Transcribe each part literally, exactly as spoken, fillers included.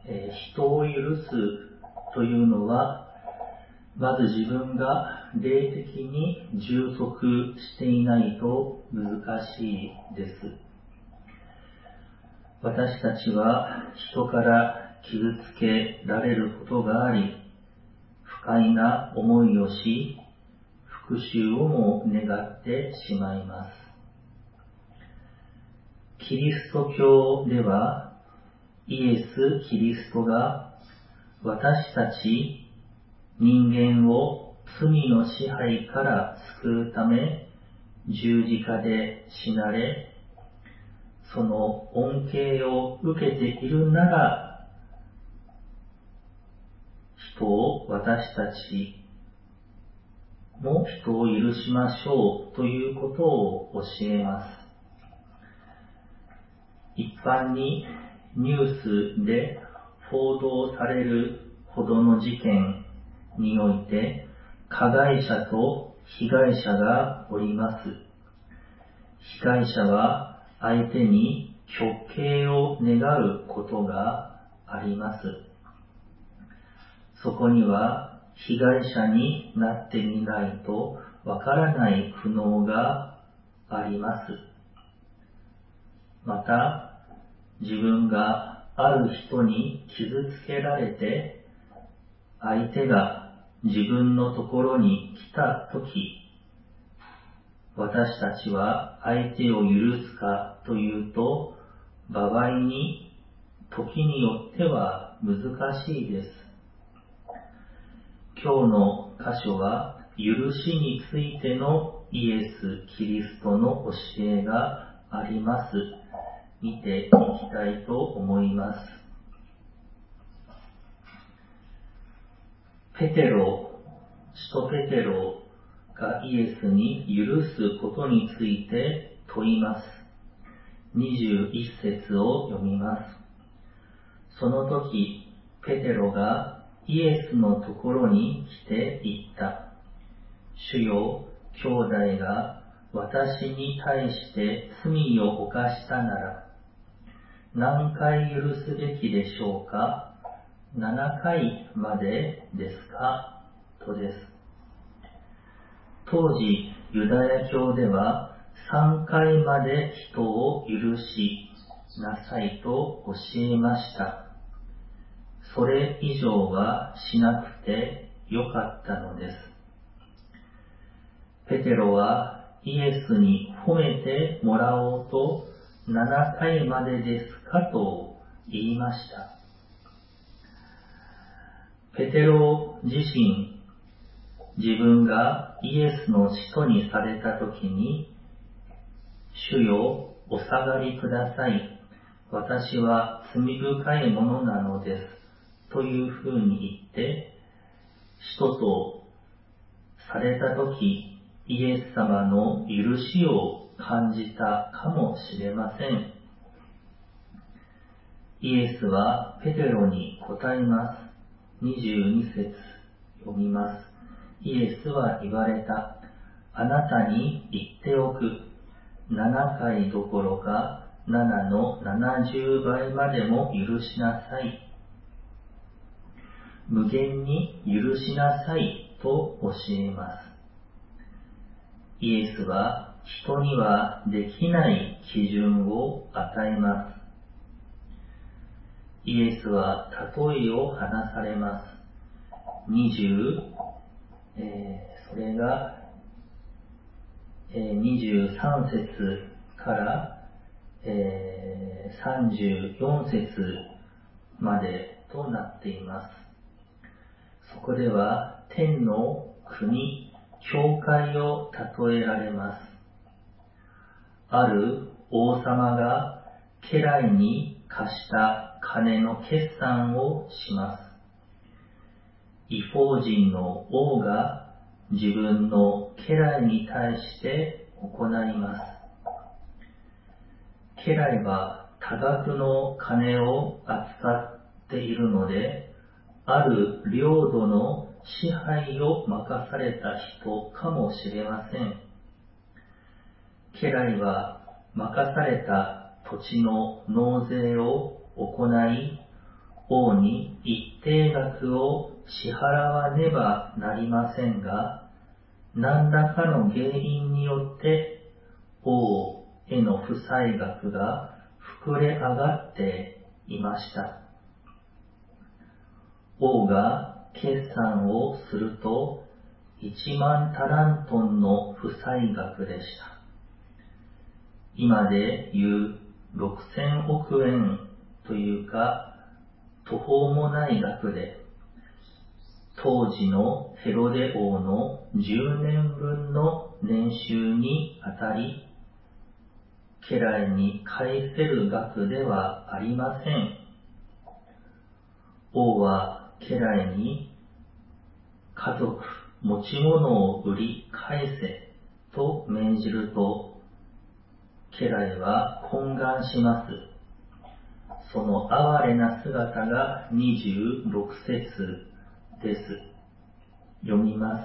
えー、人を許すというのは、まず自分が霊的に充足していないと難しいです。私たちは人から傷つけられることがあり、不快な思いをし、復讐をも願ってしまいます。キリスト教では、イエス・キリストが私たち人間を罪の支配から救うため十字架で死なれ、その恩恵を受けているなら、人を、私たちも人を許しましょうということを教えます。一般にニュースで報道されるほどの事件において、加害者と被害者がおります。被害者は相手に極刑を願うことがあります。そこには被害者になってみないとわからない苦悩があります。また、自分がある人に傷つけられて、相手が自分のところに来たとき、私たちは相手を許すかというと、場合に、時によっては難しいです。今日の箇所は、許しについてのイエス・キリストの教えがあります。見ていきたいと思います。ペテロ、使徒ペテロがイエスに許すことについて問います。にじゅういっ節を読みます。その時、ペテロがイエスのところに来て言った。主よ、兄弟が私に対して罪を犯したなら、何回許すべきでしょうか？ななかいまでですか？とです。当時、ユダヤ教ではさんかいまで人を許しなさいと教えました。それ以上はしなくてよかったのです。ペテロはイエスに褒めてもらおうとななかいまでですかと言いました。ペテロ自身、自分がイエスの使徒にされたときに、主よ、お下がりください。私は罪深いものなのです。というふうに言って、使徒とされたとき、イエス様の許しを感じたかもしれません。イエスはペテロに答えます。にじゅうに節読みます。イエスは言われた。あなたに言っておく。ななかいどころかななのななじゅうばいまでも許しなさい。無限に許しなさいと教えます。イエスは人にはできない基準を与えます。イエスは例えを話されます。にじゅう、えー、それが、えー、にじゅうさん節から、えー、さんじゅうよん節までとなっています。そこでは天の国、教会を例えられます。ある王様が家来に貸した金の決算をします。異邦人の王が自分の家来に対して行います。家来は多額の金を扱っているので、ある領土の支配を任された人かもしれません。家来は任された土地の納税を行い、 王に一定額を支払わねばなりませんが、何らかの原因によって王への負債額が膨れ上がっていました。王が決算をするといちまんタラントンの負債額でした。今でいうろくせんおくえんというか途方もない額で、当時のヘロデ王のじゅうねんぶんの年収にあたり、家来に返せる額ではありません。王は家来に家族、持ち物を売り返せと命じると、家来は懇願します。その哀れな姿がにじゅうろくせつです。読みます。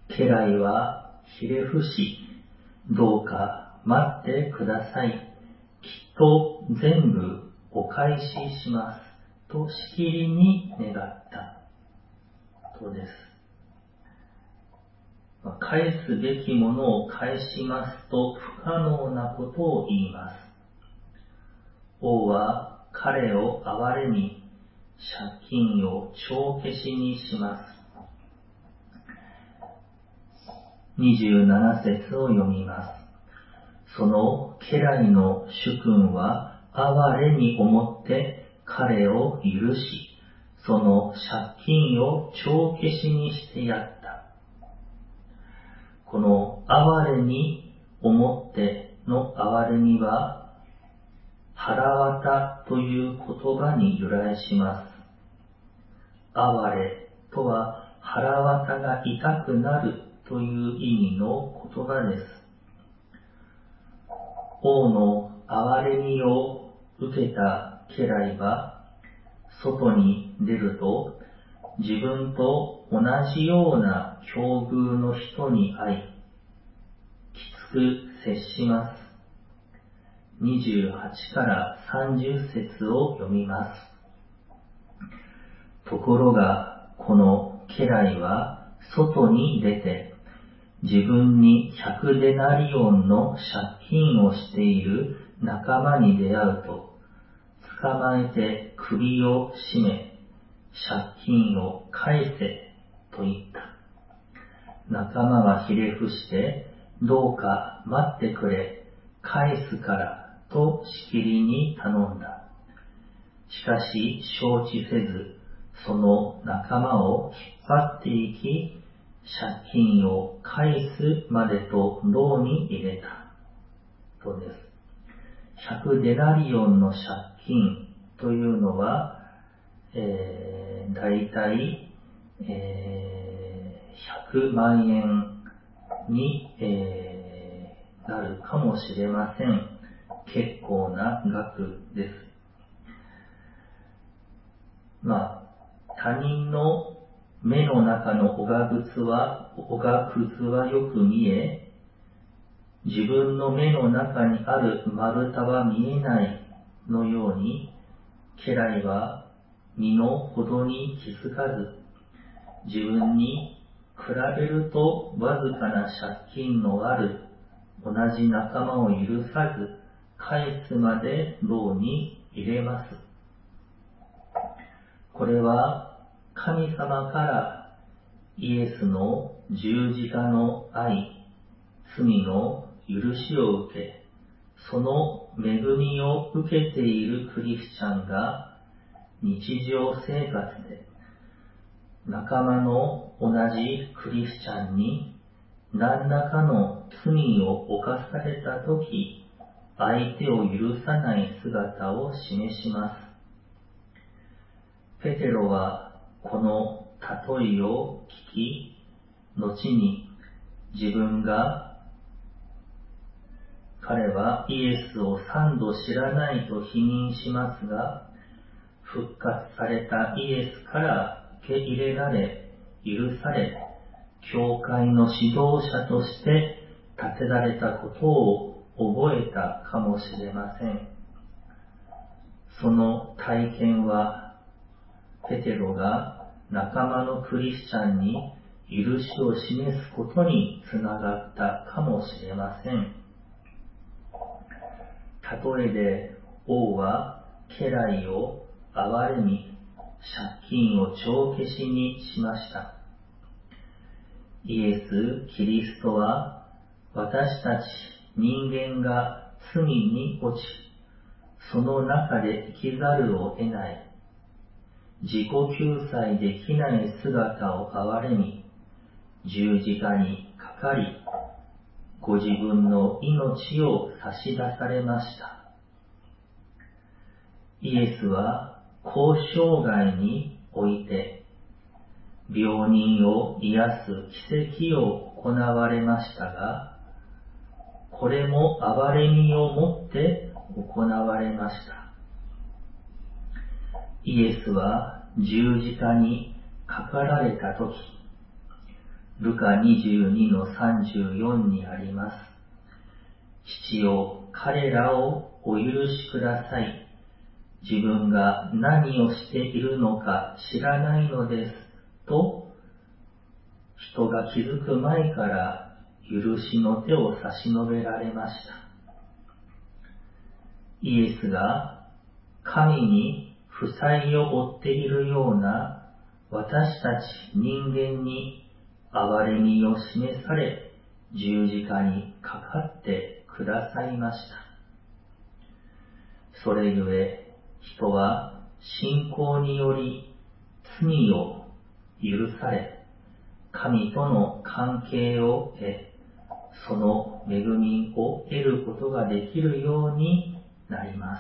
家来はひれ伏し、どうか待ってください。きっと全部お返しします。としきりに願ったとです。返すべきものを返しますと不可能なことを言います。王は彼を憐れみ、借金を帳消しにします。にじゅうななせつを読みます。その家来の主君は哀れに思って彼を許し、その借金を帳消しにしてやった。この哀れに思っての哀れみは、腹渡という言葉に由来します。哀れとは腹渡が痛くなるという意味の言葉です。王の憐れみを受けた家来は、外に出ると、自分と同じような境遇の人に会い、きつく接します。にじゅうはちからさんじゅっせつを読みます。ところが、この家来は外に出て、自分にひゃくデナリオンの借金をしている仲間に出会うと、捕まえて首を絞め、借金を返せと言った。仲間はひれ伏して、どうか待ってくれ、返すからとしきりに頼んだ。しかし承知せず、その仲間を引っ張っていき、借金を返すまでと牢に入れた。とです。ひゃくデナリオンの借金というのは、えー、だいたい、えー、ひゃくまんえんに、えー、なるかもしれません。結構な額です。まあ、他人の目の中のおがくずは、おがくずはよく見え、自分の目の中にある丸太は見えないのように、家来は身の程に気づかず、自分に比べるとわずかな借金のある同じ仲間を許さず、返すまで牢に入れます。これは神様からイエスの十字架の愛、罪の許しを受け、その恵みを受けているクリスチャンが日常生活で仲間の同じクリスチャンに何らかの罪を犯されたとき、相手を許さない姿を示します。ペテロはこの例えを聞き、後に自分が彼はイエスを三度知らないと否認しますが、復活されたイエスから受け入れられ、許され、教会の指導者として立てられたことを覚えたかもしれません。その体験はペテロが仲間のクリスチャンに許しを示すことにつながったかもしれません。例えで、王は家来を憐れみ、借金を帳消しにしました。イエス・キリストは、私たち人間が罪に落ち、その中で生きざるを得ない、自己救済できない姿を憐れみ、十字架にかかり、ご自分の命を差し出されました。イエスは交渉外において、病人を癒す奇跡を行われましたが、これも憐れみをもって行われました。イエスは十字架にかかられたとき、ルカにじゅうにのさんじゅうよんにあります。父よ、彼らをお許しください。自分が何をしているのか知らないのです。と、人が気づく前から許しの手を差し伸べられました。イエスが神に負債を負っているような私たち人間に憐れみを示され、十字架にかかってくださいました。それゆえ、人は信仰により罪を許され、神との関係を得、その恵みを得ることができるようになります。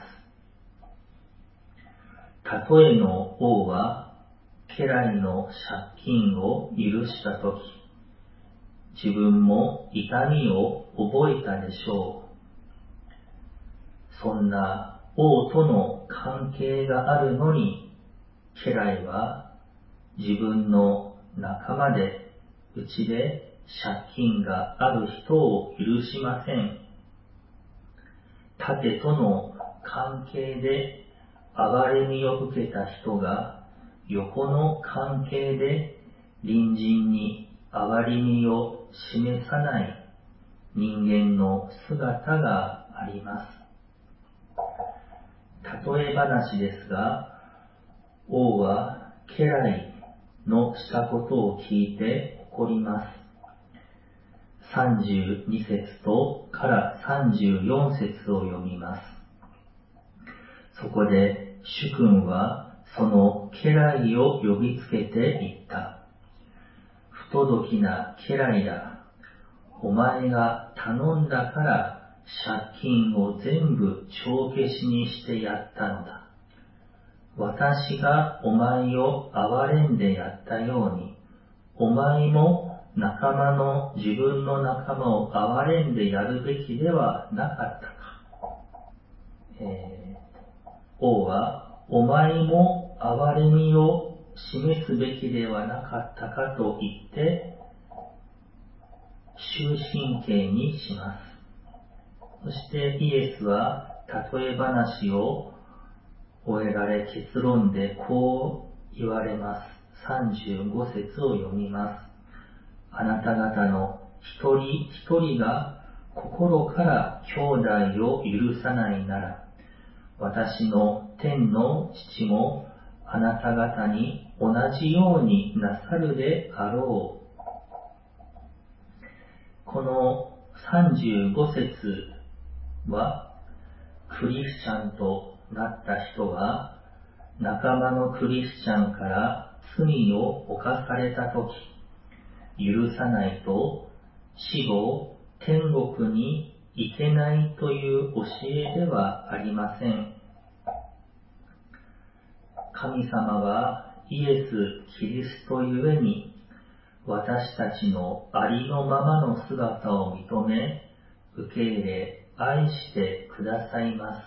たとえの王は家来の借金を許したとき、自分も痛みを覚えたでしょう。そんな王との関係があるのに、家来は自分の仲間でうちで借金がある人を許しません。盾との関係で憐れみを受けた人が横の関係で隣人に憐れみを示さない人間の姿があります。例え話ですが、王は家来のしたことを聞いて怒ります。さんじゅうに節とからさんじゅうよん節を読みます。そこで主君はその家来を呼びつけて言った。不届きな家来だ。お前が頼んだから借金を全部帳消しにしてやったのだ。私がお前を憐れんでやったように、お前も仲間の自分の仲間を憐れんでやるべきではなかったか。えー、王は、お前も憐れみを示すべきではなかったかと言って、終身刑にします。そしてイエスは例え話を終えられ結論でこう言われます。さんじゅうご節を読みます。あなた方の一人一人が心から兄弟を許さないなら、私の天の父もあなた方に同じようになさるであろう。このさんじゅうご節は、クリスチャンとなった人が仲間のクリスチャンから罪を犯されたとき、許さないと死後天国に行けないという教えではありません。神様はイエス・キリストゆえに私たちのありのままの姿を認め、受け入れ、愛してくださいます。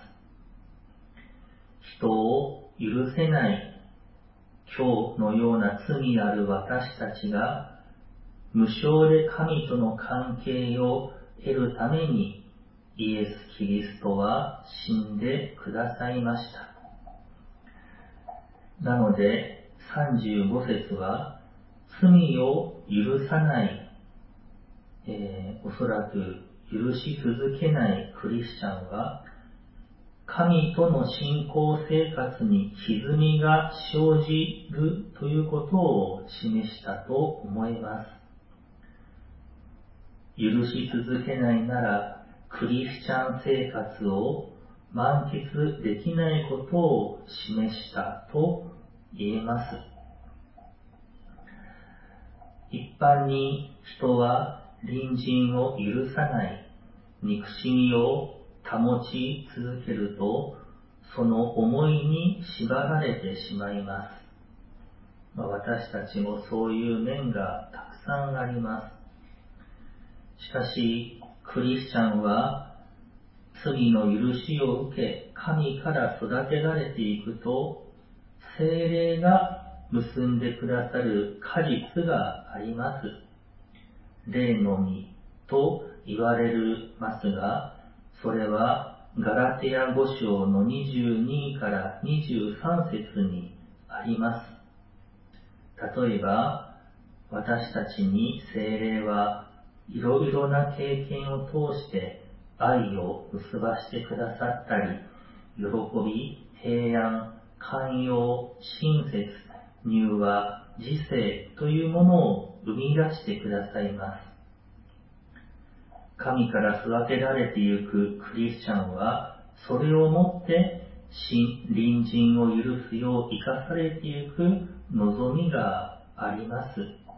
人を許せない今日のような罪ある私たちが無償で神との関係を得るためにイエス・キリストは死んでくださいました。なのでさんじゅうご節は、罪を許さない、えー、おそらく許し続けないクリスチャンは、神との信仰生活に歪みが生じるということを示したと思います。許し続けないなら、クリスチャン生活を満喫できないことを示したと言えます。一般に人は隣人を許さない憎しみを保ち続けると、その思いに縛られてしまいます。まあ、私たちもそういう面がたくさんあります。しかし、クリスチャンは罪の許しを受け、神から育てられていくと、聖霊が結んでくださる果実があります。霊の実と言われるますが、それはガラテヤご章のにじゅうにからにじゅうさん節にあります。例えば、私たちに聖霊はいろいろな経験を通して愛を結ばしてくださったり、喜び、平安、寛容、親切、柔和、自制というものを生み出してくださいます。神から育てられてゆくクリスチャンは、それをもって隣人を許すよう生かされてゆく望みがあります。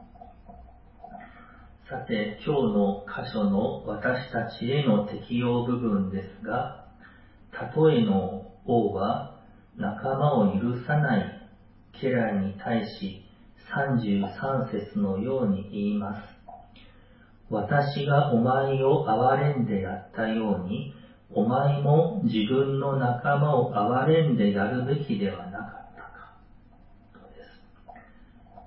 さて、今日の箇所の私たちへの適用部分ですが、例えの王は仲間を許さない家来に対しさんじゅうさん節のように言います。私がお前を憐れんでやったように、お前も自分の仲間を憐れんでやるべきではなかったか。とです。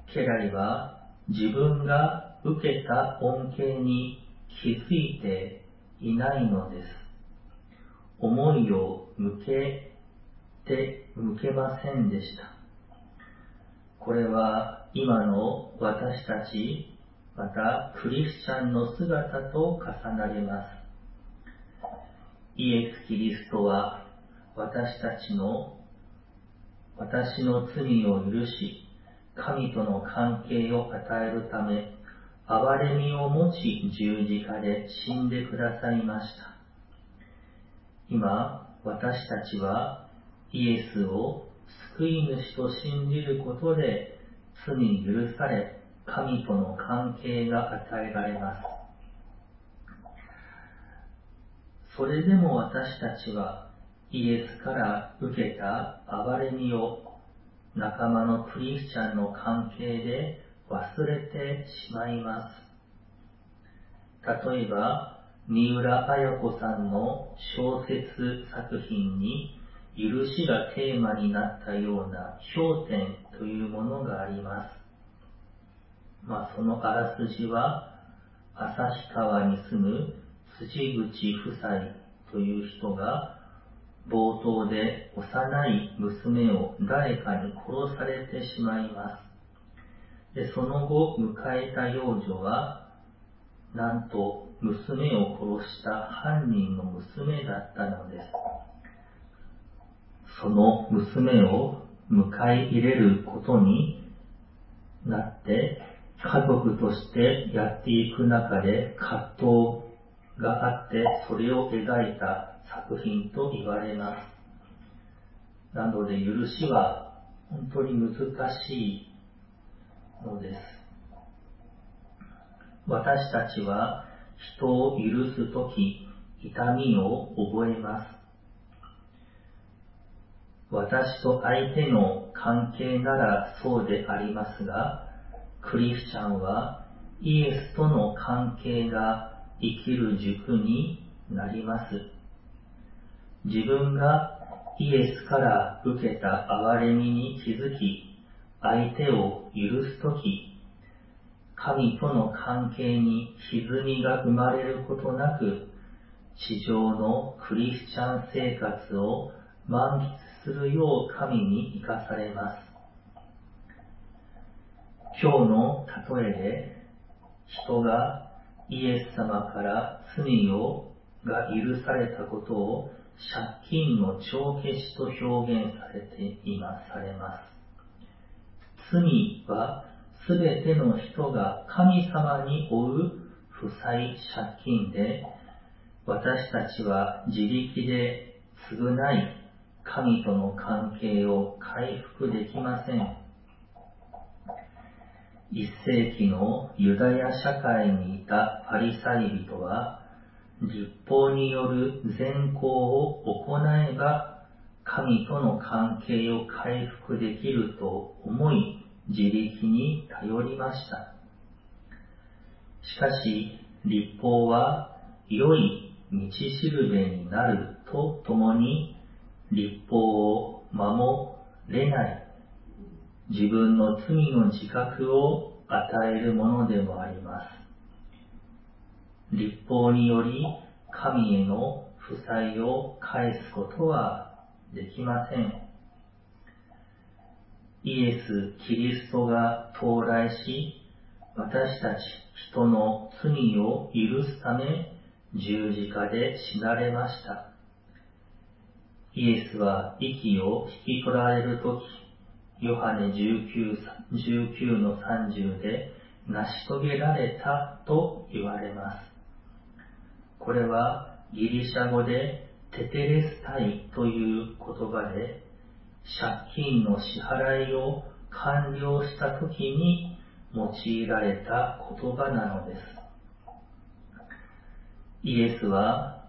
家来は自分が受けた恩恵に気づいていないのです。思いを向けて向けませんでした。これは今の私たち、またクリスチャンの姿と重なります。イエス・キリストは私たちの私の罪を許し、神との関係を与えるため、憐れみを持ち十字架で死んでくださいました。今、私たちはイエスを救い主と信じることで罪許され、神との関係が与えられます。それでも私たちはイエスから受けた憐れみを仲間のクリスチャンの関係で忘れてしまいます。例えば、三浦綾子さんの小説作品に許しがテーマになったような氷点というものがあります。まあ、そのあらすじは、旭川に住む辻口夫妻という人が冒頭で幼い娘を誰かに殺されてしまいます。で、その後迎えた幼女は、なんと娘を殺した犯人の娘だったのです。その娘を迎え入れることになって、家族としてやっていく中で葛藤があって、それを描いた作品と言われます。なので許しは本当に難しいのです。私たちは人を許すとき痛みを覚えます。私と相手の関係ならそうでありますが、クリスチャンはイエスとの関係が生きる軸になります。自分がイエスから受けた憐れみに気づき、相手を許すとき、神との関係に歪みが生まれることなく、地上のクリスチャン生活を満喫するよう神に生かされます。 今日の例えで、人がイエス様から罪をが許されたことを借金の帳消しと表現されていまされます。罪はすべての人が神様に負う負債借金で、私たちは自力で償い神との関係を回復できません。一世紀のユダヤ社会にいたパリサイ人は、律法による善行を行えば神との関係を回復できると思い、自力に頼りました。しかし、律法は良い道しるべになるとともに、律法を守れない自分の罪の自覚を与えるものでもあります。律法により神への負債を返すことはできません。イエス・キリストが到来し、私たち人の罪を許すため十字架で死なれました。イエスは息を引き取られるとき、ヨハネじゅうきゅうのさんじゅうで成し遂げられたと言われます。これはギリシャ語でテテレスタイという言葉で、借金の支払いを完了したときに用いられた言葉なのです。イエスは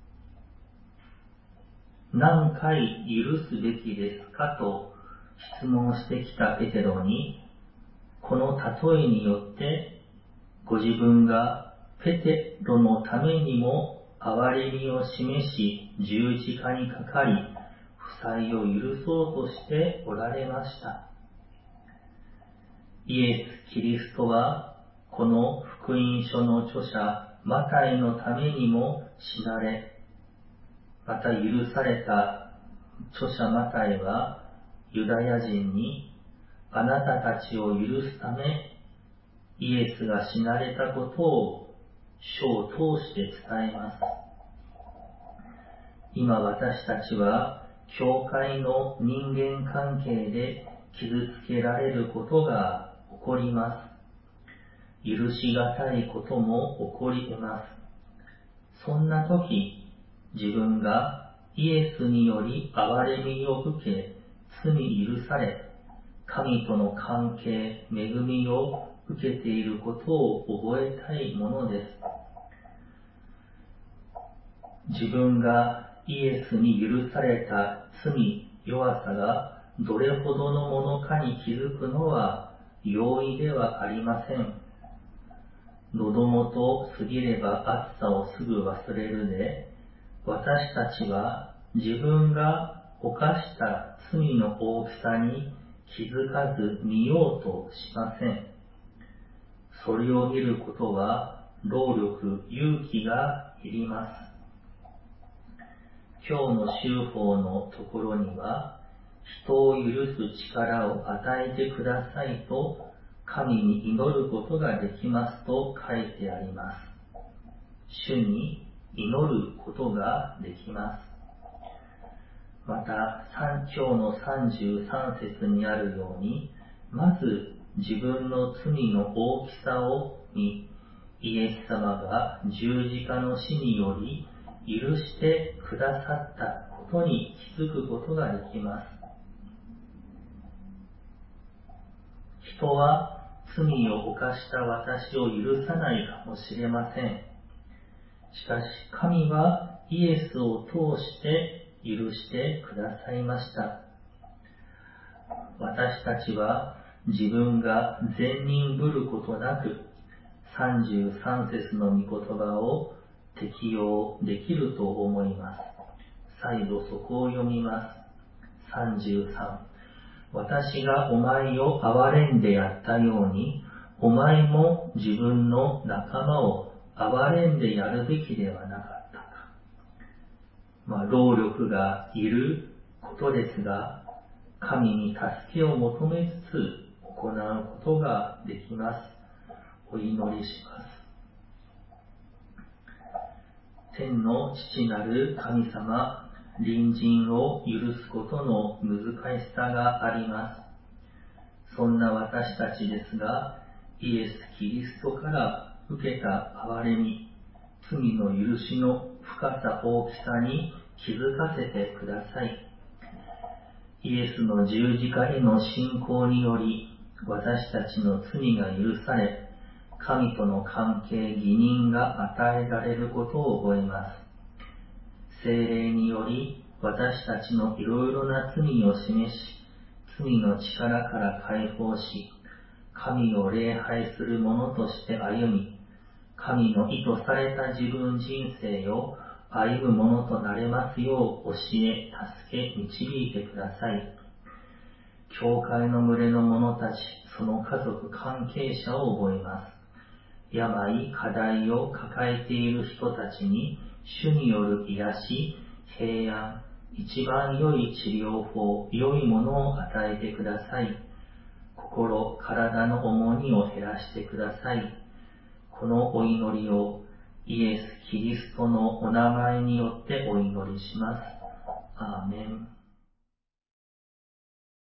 何回許すべきですかと質問してきたペテロに、この例えによってご自分がペテロのためにも憐れみを示し十字架にかかり負債を許そうとしておられました。イエス・キリストはこの福音書の著者マタイのためにも死なれ、また許された著者マタイはユダヤ人に、あなたたちを許すためイエスが死なれたことを書を通して伝えます。今私たちは教会の人間関係で傷つけられることが起こります。許しがたいことも起こり得ます。そんな時、自分がイエスにより憐れみを受け、罪許され、神との関係、恵みを受けていることを覚えたいものです。自分がイエスに許された罪、弱さがどれほどのものかに気づくのは容易ではありません。喉元過ぎれば暑さをすぐ忘れるで、私たちは自分が犯した罪の大きさに気づかず見ようとしません。それを見ることは労力、勇気がいります。今日の修法のところには、人を許す力を与えてくださいと神に祈ることができますと書いてあります。主に祈ることができます。また、三教のさんじゅうさん節にあるように、まず自分の罪の大きさを見、イエス様が十字架の死により許してくださったことに気づくことができます。人は罪を犯した私を許さないかもしれません。しかし神はイエスを通して許してくださいました。私たちは自分が善人ぶることなくさんじゅうさん節の御言葉を適用できると思います。再度そこを読みます。さんじゅうさん、私がお前を憐れんでやったように、お前も自分の仲間を憐れんでやるべきではなかったか。まあ、労力がいることですが、神に助けを求めつつ行うことができます。お祈りします。天の父なる神様、隣人を許すことの難しさがあります。そんな私たちですが、イエス・キリストから受けた憐れみ、罪の許しの深さ大きさに気づかせてください。イエスの十字架への信仰により、私たちの罪が許され、神との関係、義人が与えられることを覚えます。聖霊により、私たちのいろいろな罪を示し、罪の力から解放し、神を礼拝する者として歩み、神の意図された自分人生を歩む者となれますよう教え、助け、導いてください。教会の群れの者たち、その家族、関係者を覚えます。病、課題を抱えている人たちに、主による癒し、平安、一番良い治療法、良いものを与えてください。心、体の重荷を減らしてください。このお祈りをイエス・キリストのお名前によってお祈りします。アーメン。